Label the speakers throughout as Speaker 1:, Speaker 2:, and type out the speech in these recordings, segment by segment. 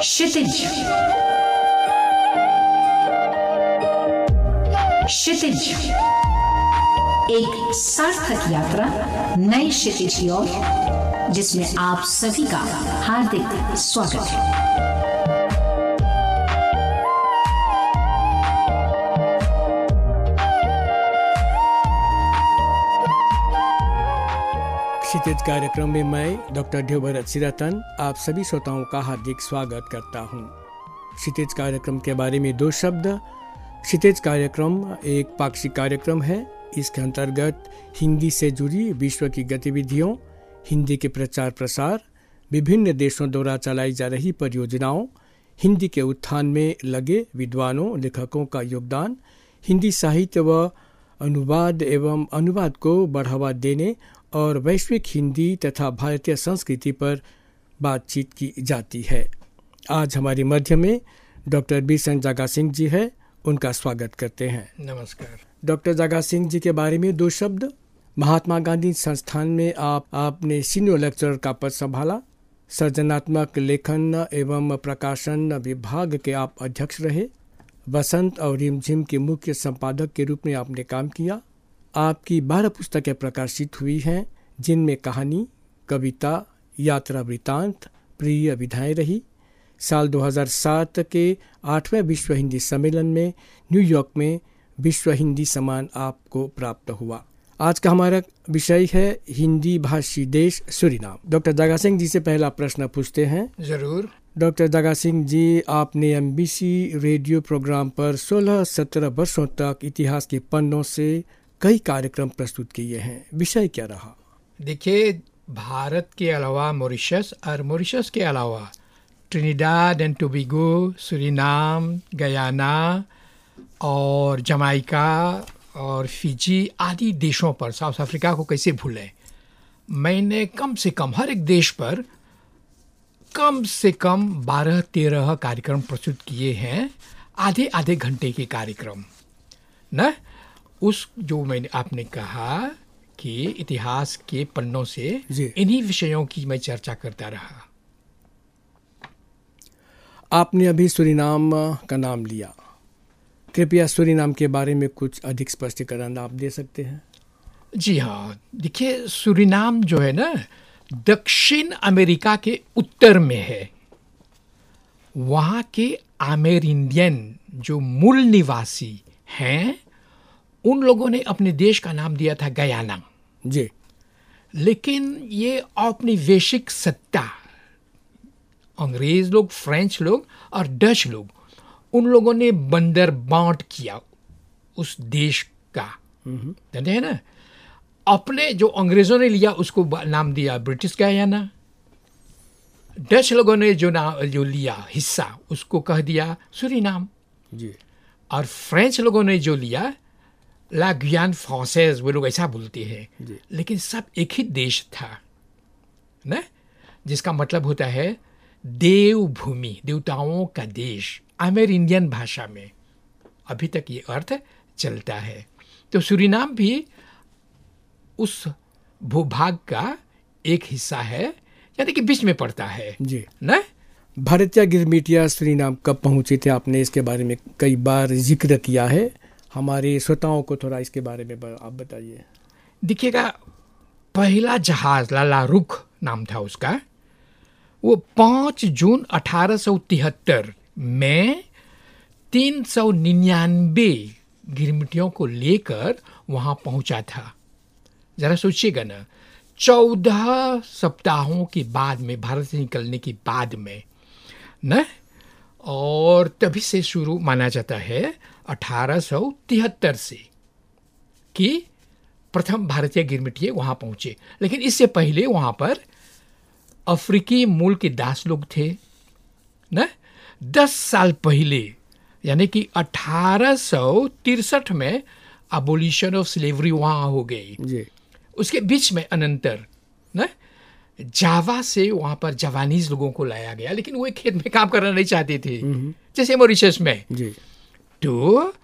Speaker 1: क्षितिज। क्षितिज एक सार्थक यात्रा नई क्षितिज की ओर, जिसमें आप सभी का हार्दिक स्वागत है।
Speaker 2: क्षितिज कार्यक्रम में मैं डॉक्टर ढेवभरत सिरातन आप सभी श्रोताओं का हार्दिक स्वागत करता हूं। क्षितिज कार्यक्रम के बारे में दो शब्द। क्षितिज कार्यक्रम एक पाक्षिक कार्यक्रम है। इसके अंतर्गत हिंदी से जुड़ी विश्व की गतिविधियों, हिंदी के प्रचार प्रसार, विभिन्न देशों द्वारा चलाई जा रही परियोजनाओं, हिंदी के उत्थान में लगे विद्वानों लेखकों का योगदान, हिंदी साहित्य व अनुवाद एवं अनुवाद को बढ़ावा देने और वैश्विक हिंदी तथा भारतीय संस्कृति पर बातचीत की जाती है। आज हमारे मध्य में डॉक्टर बीसन जागा सिंह जी है, उनका स्वागत करते हैं।
Speaker 3: नमस्कार।
Speaker 2: डॉक्टर जागा सिंह जी के बारे में दो शब्द। महात्मा गांधी संस्थान में आपने सीनियर लेक्चरर का पद संभाला। सृजनात्मक लेखन एवं प्रकाशन विभाग के आप अध्यक्ष रहे। बसंत और रिमझिम के मुख्य संपादक के रूप में आपने काम किया। आपकी 12 पुस्तकें प्रकाशित हुई हैं, जिनमें कहानी, कविता, यात्रा वृत्तांत प्रिय विधाएं रही। साल 2007 के 8वें विश्व हिंदी सम्मेलन में न्यूयॉर्क में विश्व हिंदी सम्मान आपको प्राप्त हुआ। आज का हमारा विषय है हिंदी भाषी देश सूरीनाम। डॉक्टर जागा सिंह जी से पहला प्रश्न पूछते हैं।
Speaker 3: जरूर।
Speaker 2: डॉक्टर जागा सिंह जी, आपने एमबीसी रेडियो प्रोग्राम पर 16-17 वर्षों तक इतिहास के पन्नों से कई कार्यक्रम प्रस्तुत किए हैं। विषय क्या रहा?
Speaker 3: देखिए, भारत के अलावा मॉरिशस और मॉरिशस के अलावा Trinidad and Tobago, Suriname, Guyana और जमाइका और फिजी आदि देशों पर, साउथ अफ्रीका को कैसे भूलें, मैंने कम से कम हर एक देश पर कम से कम 12-13 कार्यक्रम प्रस्तुत किए हैं। आधे आधे घंटे के कार्यक्रम न उस जो मैंने आपने कहा कि इतिहास के पन्नों से इन्हीं विषयों की मैं चर्चा करता रहा।
Speaker 2: आपने अभी सूरीनाम का नाम लिया, कृपया सूरीनाम के बारे में कुछ अधिक स्पष्टीकरण आप दे सकते हैं?
Speaker 3: जी हाँ, देखिए, सूरीनाम जो है ना, दक्षिण अमेरिका के उत्तर में है। वहाँ के अमेरिंडियन जो मूल निवासी हैं, उन लोगों ने अपने देश का नाम दिया था गयाना
Speaker 2: जी।
Speaker 3: लेकिन ये औपनिवेशिक सत्ता, अंग्रेज लोग, फ्रेंच लोग और डच लोग, उन लोगों ने बंदर बांट किया उस देश का, जानते हैं ना। अपने जो अंग्रेजों ने लिया उसको नाम दिया ब्रिटिश गयाना। डच लोगों ने जो लिया हिस्सा उसको कह दिया सूरीनाम
Speaker 2: जी।
Speaker 3: और फ्रेंच लोगों ने जो लिया ला गुयान फ्रांसेज, वो लोग ऐसा बोलते हैं। लेकिन सब एक ही देश था ना, जिसका मतलब होता है देवभूमि, देवताओं का देश। अमेरिंडियन भाषा में अभी तक ये अर्थ चलता है। तो सूरीनाम भी उस भूभाग का एक हिस्सा है, यानी कि बीच में पड़ता है
Speaker 2: जी
Speaker 3: ना।
Speaker 2: भारतीय गिरमिटिया सूरीनाम कब पहुंचे थे? आपने इसके बारे में कई बार जिक्र किया है, हमारे श्रोताओं को थोड़ा इसके बारे में आप बताइए।
Speaker 3: देखिएगा, पहला जहाज लाला रुख नाम था उसका, वो 5 जून 1873 में 399 गिरमिटियों को लेकर वहां पहुंचा था। जरा सोचिएगा ना, 14 सप्ताहों के बाद में, भारत से निकलने के बाद में न, और तभी से शुरू माना जाता है 1873 से कि प्रथम भारतीय गिरमिटिये वहां पहुंचे। लेकिन इससे पहले वहां पर अफ्रीकी मूल के दास लोग थे न। 10 साल पहले, यानी कि 1863 में अबोलिशन ऑफ स्लेवरी वहां हो गई
Speaker 2: जी।
Speaker 3: उसके बीच में अनंतर न जावा से वहां पर जावानीज लोगों को लाया गया, लेकिन वो खेत में काम करना नहीं चाहते थे, जैसे मॉरिशस में
Speaker 2: जी।
Speaker 3: तो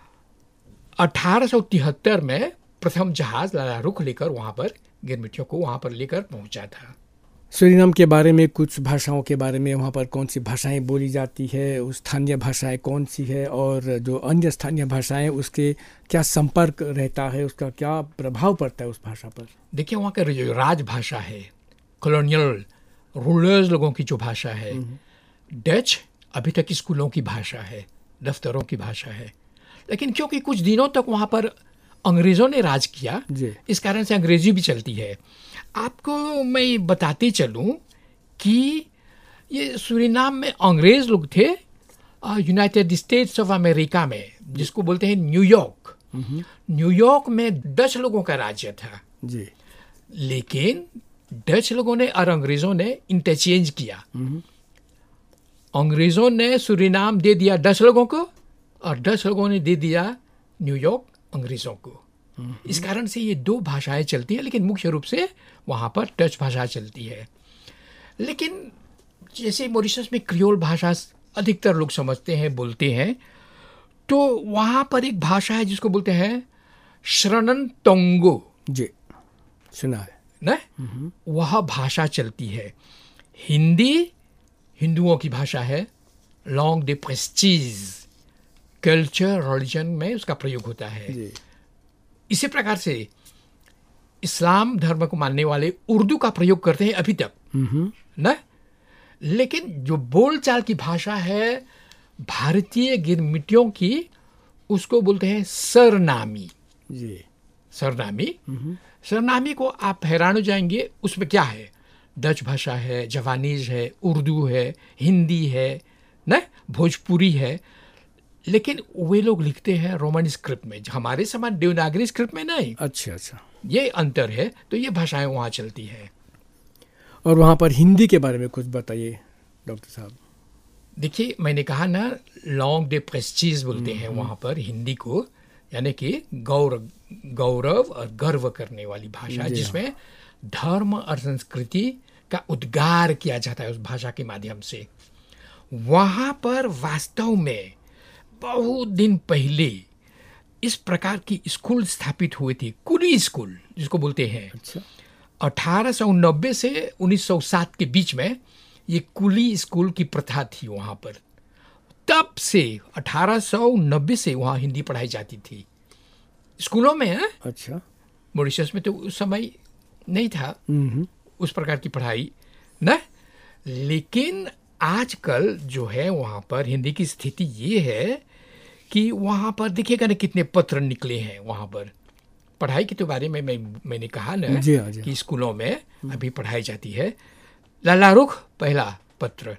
Speaker 3: 1873 में प्रथम जहाज लाला रुख लेकर वहां पर गिरमिटियों को वहां पर लेकर पहुंचा था।
Speaker 2: सूरीनाम के बारे में, कुछ भाषाओं के बारे में, वहाँ पर कौन सी भाषाएं बोली जाती है, उस स्थानीय भाषाएं कौन सी है और जो अन्य स्थानीय भाषाएं उसके क्या संपर्क रहता है, उसका क्या प्रभाव पड़ता है उस भाषा पर?
Speaker 3: देखिए, वहाँ का जो राजभाषा है, कॉलोनियल रूलर्स लोगों की जो भाषा है, डच अभी तक स्कूलों की भाषा है, दफ्तरों की भाषा है। लेकिन क्योंकि कुछ दिनों तक वहाँ पर अंग्रेज़ों ने राज किया, इस कारण से अंग्रेजी भी चलती है। आपको मैं बताते चलूं कि ये सूरीनाम में अंग्रेज़ लोग थे, यूनाइटेड स्टेट्स ऑफ अमेरिका में, जिसको बोलते हैं न्यूयॉर्क। न्यूयॉर्क में डच लोगों का राज्य था
Speaker 2: जी।
Speaker 3: लेकिन डच लोगों ने और अंग्रेज़ों ने इंटरचेंज किया। अंग्रेज़ों ने सूरीनाम दे दिया डच लोगों को और डच लोगों ने दे दिया न्यूयॉर्क अंग्रेज़ों को। इस कारण से ये दो भाषाएं चलती हैं, लेकिन मुख्य रूप से वहाँ पर डच भाषा चलती है। लेकिन जैसे मॉरिशस में क्रियोल भाषा अधिकतर लोग समझते हैं, बोलते हैं, तो वहाँ पर एक भाषा है जिसको बोलते हैं शरणन टोंगो।
Speaker 2: जी, सुना है
Speaker 3: ना? वह भाषा चलती है। हिंदी हिंदुओं की भाषा है, long the prestige, culture religion में उसका प्रयोग होता है
Speaker 2: जी।
Speaker 3: इसी प्रकार से इस्लाम धर्म को मानने वाले उर्दू का प्रयोग करते हैं अभी तक ना। लेकिन जो बोलचाल की भाषा है भारतीय गिरमिटियों की, उसको बोलते हैं सरनामी
Speaker 2: जी।
Speaker 3: सरनामी। सरनामी को आप हैरान हो जाएंगे, उसमें क्या है, डच भाषा है, जापानीज है, उर्दू है, हिंदी है ना, भोजपुरी है। लेकिन वे लोग लिखते हैं रोमन स्क्रिप्ट में, हमारे समान देवनागरी स्क्रिप्ट में नहीं।
Speaker 2: अच्छा अच्छा, ये
Speaker 3: अंतर है। तो ये भाषाएं वहाँ चलती है।
Speaker 2: और वहाँ पर हिंदी के बारे में कुछ बताइए डॉक्टर साहब।
Speaker 3: देखिए, मैंने कहा ना, लॉन्ग दे प्रेस्टीज बोलते हैं वहाँ पर हिंदी को, यानी कि गौरव और गर्व करने वाली भाषा, जिसमें धर्म और संस्कृति का उद्गार किया जाता है उस भाषा के माध्यम से। वहाँ पर वास्तव में बहुत दिन पहले इस प्रकार की स्कूल स्थापित हुए थे, कुली स्कूल जिसको बोलते हैं।
Speaker 2: अच्छा।
Speaker 3: 1890 से 1907 के बीच में ये कुली स्कूल की प्रथा थी वहाँ पर। तब से 1890 से वहाँ हिंदी पढ़ाई जाती थी स्कूलों में। है
Speaker 2: अच्छा।
Speaker 3: मॉरिशस में तो उस समय नहीं था उस प्रकार की पढ़ाई ना। लेकिन आजकल जो है वहाँ पर हिंदी की स्थिति ये है कि वहाँ पर देखिएगा ना कितने पत्र निकले हैं वहाँ पर। पढ़ाई के तो बारे में मैंने कहा ना
Speaker 2: जी
Speaker 3: कि स्कूलों में अभी पढ़ाई जाती है। लाला रुख पहला पत्र,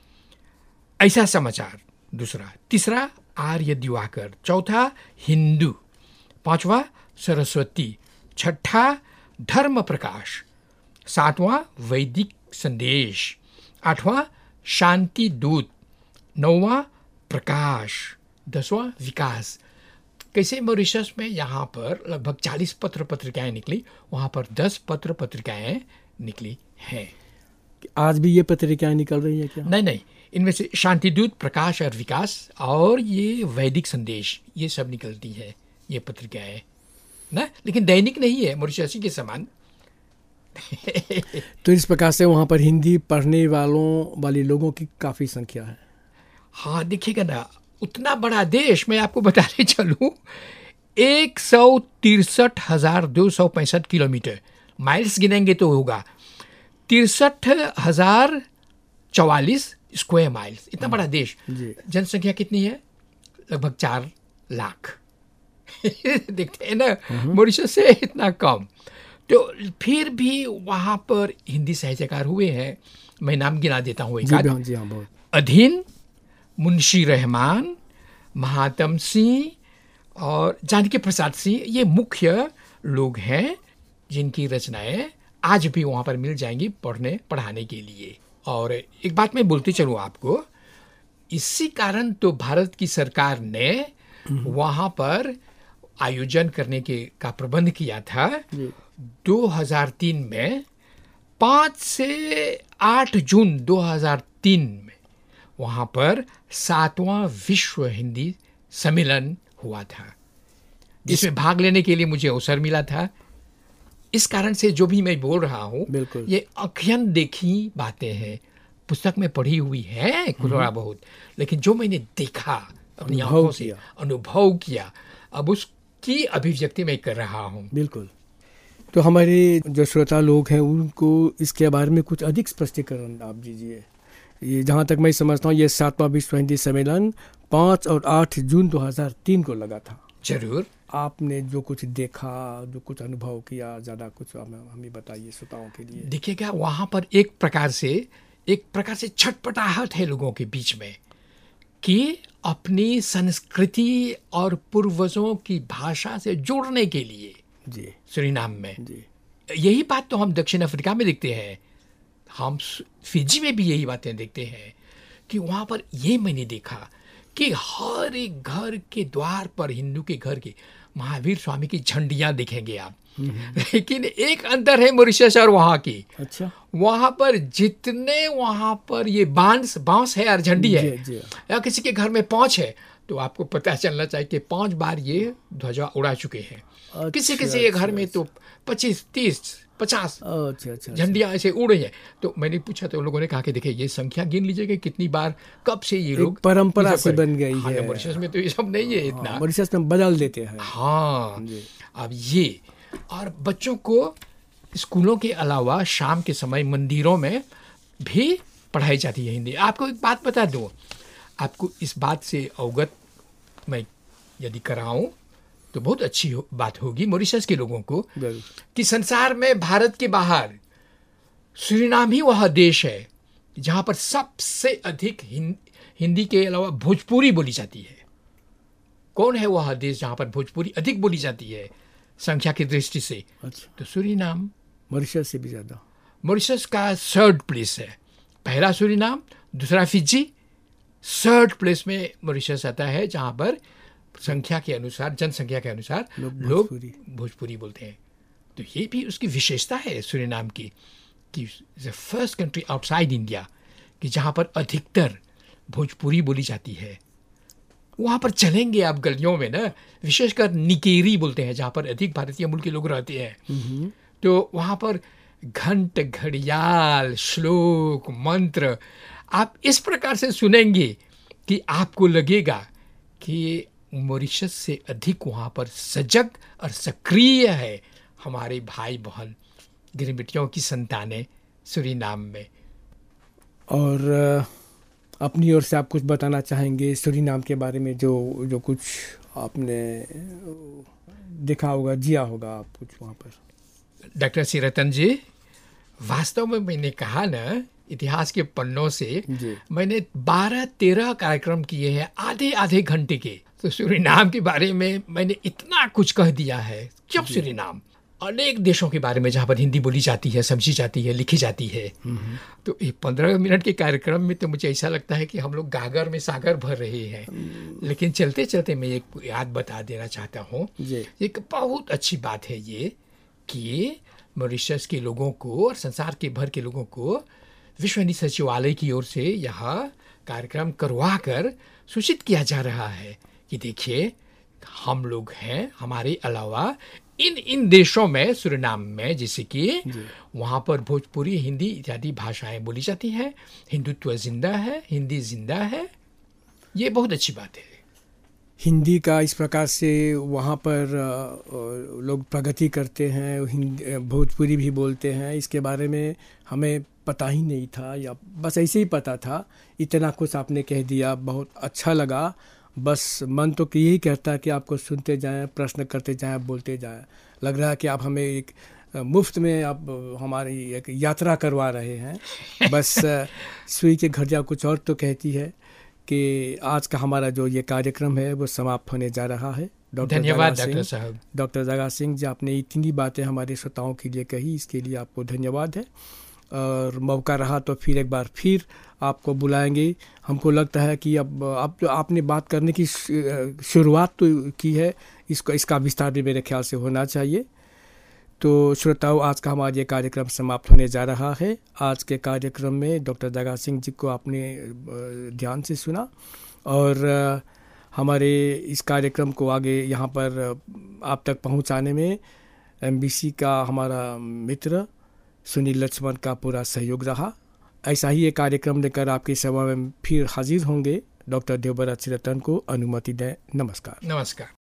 Speaker 3: ऐसा समाचार दूसरा, तीसरा आर्य दिवाकर, चौथा हिंदू, पांचवा सरस्वती, छठा धर्म प्रकाश, सातवां वैदिक संदेश, आठवां शांति दूत, नौवां प्रकाश, दसवां विकास। कैसे मॉरिशस में यहाँ पर लगभग 40 पत्र पत्रिकाएं निकली, वहाँ पर 10 पत्र पत्रिकाएं निकली हैं।
Speaker 2: आज भी ये पत्रिकाएं निकल रही है क्या?
Speaker 3: नहीं, इनमें से शांति दूत, प्रकाश और विकास और ये वैदिक संदेश, ये सब निकलती है ये पत्रिकाएं ना। लेकिन दैनिक नहीं है मॉरिशस के समान।
Speaker 2: तो इस प्रकार से वहाँ पर हिंदी पढ़ने वाले लोगों की काफ़ी संख्या है।
Speaker 3: हाँ, देखिएगा ना, उतना बड़ा देश, मैं आपको बताने चलूँ 163,265 किलोमीटर, माइल्स गिनेंगे तो होगा 63,044 स्क्वायर माइल्स। इतना बड़ा देश, जनसंख्या कितनी है? लगभग 4 लाख। देखते हैं ना, मॉरिशस से इतना कम। तो फिर भी वहाँ पर हिंदी साहित्यकार हुए हैं। मैं नाम गिना देता हूँ एक आध। अधीन, मुंशी रहमान, महात्म सिंह और जानकी प्रसाद सिंह, ये मुख्य लोग हैं जिनकी रचनाएं आज भी वहाँ पर मिल जाएंगी पढ़ाने के लिए। और एक बात मैं बोलते चलूँ आपको, इसी कारण तो भारत की सरकार ने वहाँ पर आयोजन करने का प्रबंध किया था 2003 में। 5 से 8 जून 2003 में वहाँ पर 7वां विश्व हिंदी सम्मेलन हुआ था, जिसमें भाग लेने के लिए मुझे अवसर मिला था। इस कारण से जो भी मैं बोल रहा हूँ,
Speaker 2: बिल्कुल।
Speaker 3: ये अखियन देखी बातें हैं, पुस्तक में पढ़ी हुई है थोड़ा बहुत, लेकिन जो मैंने देखा अपनी
Speaker 2: अनुभव
Speaker 3: आंखों से,
Speaker 2: किया।
Speaker 3: अनुभव किया, अब उसकी अभिव्यक्ति मैं कर रहा हूँ।
Speaker 2: बिल्कुल। तो हमारे जो श्रोता लोग हैं उनको इसके बारे में कुछ अधिक स्पष्टीकरण आप दीजिए। ये जहाँ तक मैं समझता हूँ, ये 7वां विश्व हिंदी सम्मेलन 5 और 8 जून 2003 को लगा था।
Speaker 3: जरूर।
Speaker 2: आपने जो कुछ देखा, जो कुछ अनुभव किया, ज़्यादा कुछ हमें बताइए श्रोताओं के लिए।
Speaker 3: देखिएगा, वहाँ पर एक प्रकार से छटपटाहट है लोगों के बीच में कि अपनी संस्कृति और पूर्वजों की भाषा से जोड़ने के लिए
Speaker 2: जी
Speaker 3: सूरीनाम में।
Speaker 2: जी।
Speaker 3: यही बात तो हम दक्षिण अफ्रीका में देखते हैं, हम फिजी में भी यही बातें देखते हैं कि वहाँ पर ये मैंने देखा कि हर एक घर के द्वार पर, हिंदू के घर के, महावीर स्वामी की झंडियाँ देखेंगे आप। लेकिन एक अंतर है मॉरिशस और वहाँ की।
Speaker 2: अच्छा।
Speaker 3: वहाँ पर जितने वहाँ पर ये बांस है और झंडी है,
Speaker 2: जी।
Speaker 3: या किसी के घर में 5 है, तो आपको पता चलना चाहिए कि 5 बार ये ध्वजा उड़ा चुके हैं। किसी के घर में तो 25, 30, 50 झंडियाँ ऐसे उड़ रही हैं। तो मैंने पूछा तो लोगों ने कहा कि देखिए, ये संख्या गिन लीजिएगा कितनी बार, कब से ये लोग
Speaker 2: परंपरा से बन गई है।
Speaker 3: मॉरिशस में तो ये सब नहीं है इतना।
Speaker 2: मॉरिशस में बदल देते हैं।
Speaker 3: हाँ। अब ये, और बच्चों को स्कूलों के अलावा शाम के समय मंदिरों में भी पढ़ाई जाती है हिंदी। आपको एक बात बता दूँ, आपको इस बात से अवगत मैं यदि कराऊं तो बहुत अच्छी बात होगी मॉरिशस के लोगों को कि संसार में भारत के बाहर सूरीनाम ही वह देश है जहाँ पर सबसे अधिक हिंदी के अलावा भोजपुरी बोली जाती है। कौन है वह देश जहाँ पर भोजपुरी अधिक बोली जाती है संख्या की दृष्टि से?
Speaker 2: अच्छा।
Speaker 3: तो सूरीनाम
Speaker 2: मॉरिशस से भी ज़्यादा।
Speaker 3: मॉरिशस का 3rd प्लेस है। पहला सूरीनाम, दूसरा फिजी, 3rd प्लेस में मॉरिशस आता है, जहाँ पर संख्या के अनुसार, जनसंख्या के अनुसार लोग भोजपुरी बोलते हैं। तो ये भी उसकी विशेषता है सूरीनाम की कि the first country outside India कि जहाँ पर अधिकतर भोजपुरी बोली जाती है। वहाँ पर चलेंगे आप गलियों में ना, विशेषकर निकेरी बोलते हैं जहाँ पर अधिक भारतीय मूल के लोग रहते हैं। तो वहाँ पर घंट, घड़ियाल, श्लोक, मंत्र आप इस प्रकार से सुनेंगे कि आपको लगेगा कि मॉरिशस से अधिक वहाँ पर सजग और सक्रिय है हमारे भाई बहन गिरमिटियों की संतानें सूरीनाम में।
Speaker 2: और अपनी ओर से आप कुछ बताना चाहेंगे सूरीनाम के बारे में, जो कुछ आपने देखा होगा, जिया होगा आप कुछ वहाँ पर?
Speaker 3: डॉक्टर सिरतन जी, वास्तव में मैंने कहा ना, इतिहास के पन्नों से मैंने 12-13 कार्यक्रम किए हैं आधे घंटे के। तो सूरीनाम के बारे में मैंने इतना कुछ कह दिया है। जब सूरीनाम अनेक देशों के बारे में जहाँ पर हिंदी बोली जाती है, समझी जाती है, लिखी जाती है, तो ये 15 मिनट के कार्यक्रम में तो मुझे ऐसा लगता है कि हम लोग गागर में सागर भर रहे हैं। लेकिन चलते चलते मैं एक याद बता देना चाहता हूँ। एक बहुत अच्छी बात है ये कि मॉरिशस के लोगों को और संसार के भर के लोगों को विश्व हिंदी सचिवालय की ओर से यहाँ कार्यक्रम करवा कर सूचित किया जा रहा है कि देखिए, हम लोग हैं, हमारे अलावा इन देशों में, सूरीनाम में, जैसे कि वहाँ पर भोजपुरी, हिंदी इत्यादि भाषाएं बोली जाती हैं। हिंदुत्व जिंदा है, हिंदी जिंदा है। ये बहुत अच्छी बात है।
Speaker 2: हिंदी का इस प्रकार से वहाँ पर लोग प्रगति करते हैं, भोजपुरी भी बोलते हैं, इसके बारे में हमें पता ही नहीं था, या बस ऐसे ही पता था। इतना कुछ आपने कह दिया, बहुत अच्छा लगा। बस मन तो यही कहता है कि आपको सुनते जाएं, प्रश्न करते जाएं, बोलते जाएं। लग रहा है कि आप हमें एक मुफ्त में आप हमारी एक यात्रा करवा रहे हैं। बस सुई के घर जा कुछ और तो कहती है कि आज का हमारा जो ये कार्यक्रम है वो समाप्त होने जा रहा है।
Speaker 3: धन्यवाद डॉक्टर साहब।
Speaker 2: डॉक्टर जगा सिंह जी, आपने इतनी बातें हमारे श्रोताओं के लिए कही, इसके लिए आपको धन्यवाद है। और मौका रहा तो फिर एक बार फिर आपको बुलाएंगे। हमको लगता है कि अब आपने बात करने की शुरुआत तो की है, इसका विस्तार भी मेरे ख्याल से होना चाहिए। तो श्रोताओं, आज का हमारा ये कार्यक्रम समाप्त होने जा रहा है। आज के कार्यक्रम में डॉक्टर जगा सिंह जी को आपने ध्यान से सुना और हमारे इस कार्यक्रम को आगे यहाँ पर आप तक पहुँचाने में MBC का हमारा मित्र सुनील लक्ष्मण का पूरा सहयोग रहा। ऐसा ही एक कार्यक्रम लेकर आपकी सेवा में फिर हाजिर होंगे। डॉक्टर देवव्रत श्रीरतन को अनुमति दें। नमस्कार।
Speaker 3: नमस्कार।